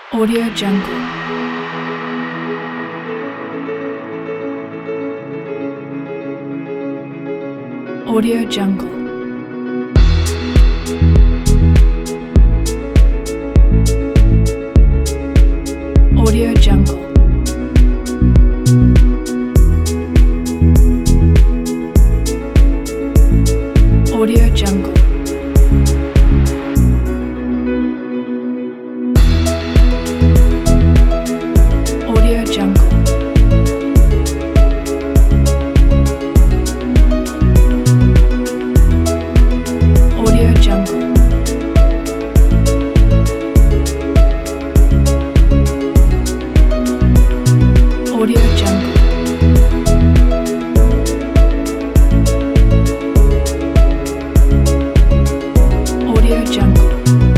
Audio Jungle. Audio Jungle. Audio Jungle. Audio Jungle. Audio Jungle. Audio Jungle. Audio Jungle. Audio Jungle.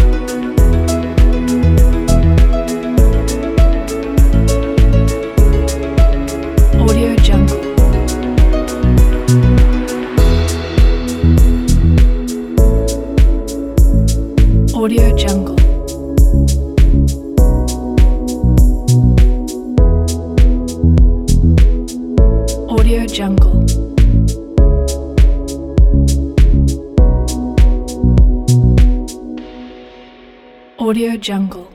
Audio Jungle. Audio Jungle. Audio Jungle. Audio Jungle.